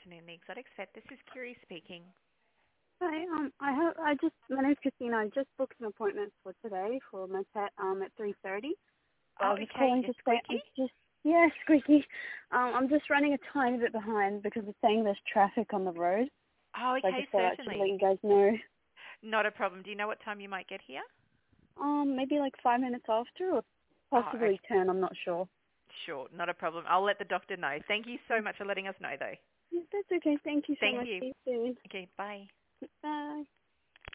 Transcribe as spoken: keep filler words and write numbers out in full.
afternoon, The Exotics Vet. This is Kiri speaking. Hi, um, I have, I just, my name's Christina. I just booked an appointment for today for my pet, um, at three thirty. So I Oh, was just okay. calling Is to it say, Squeaky? I'm just, yeah, squeaky. Um, I'm just running a tiny bit behind because it's saying there's traffic on the road. Oh, So I okay, just thought I should let certainly. you guys know. Not a problem. Do you know what time you might get here? Um, maybe like five minutes after or Oh, okay. possibly ten, I'm not sure. Sure, not a problem. I'll let the doctor know. Thank you so much for letting us know, though. Yeah, that's okay. Thank you so Thank much. you. See you soon. Okay, bye. Bye.